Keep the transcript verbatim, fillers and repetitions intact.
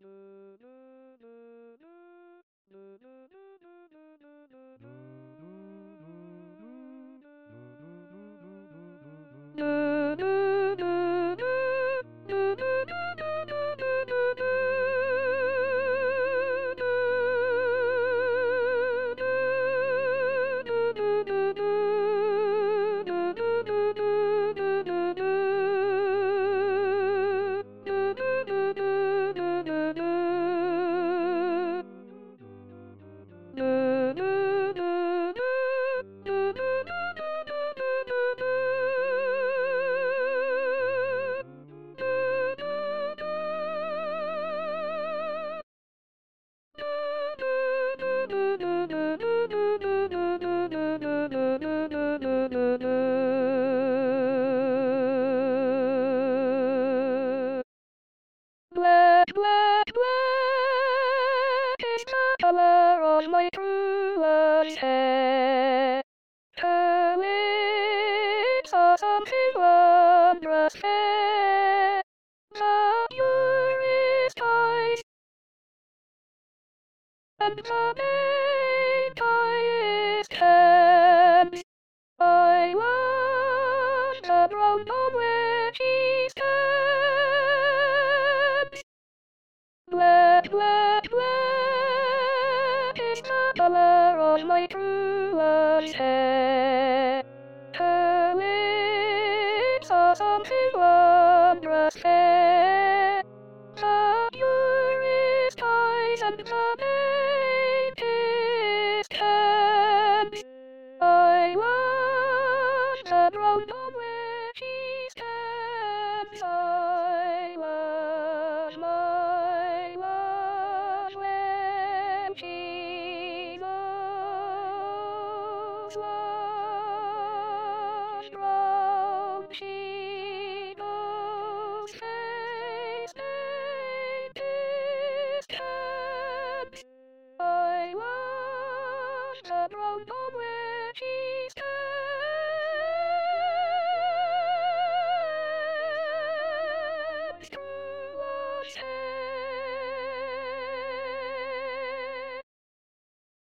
Black, black, black is the color of my true love's hair. Her lips are something wondrous fair. The purest eyes and the main highest hands. I wonder round on where she stands. Black, black, black is the color of my true love's hair. Her lips are something wondrous fair. The purest eyes and the faintest hands. I wonder round on where she stands. I love my love when she goes, love,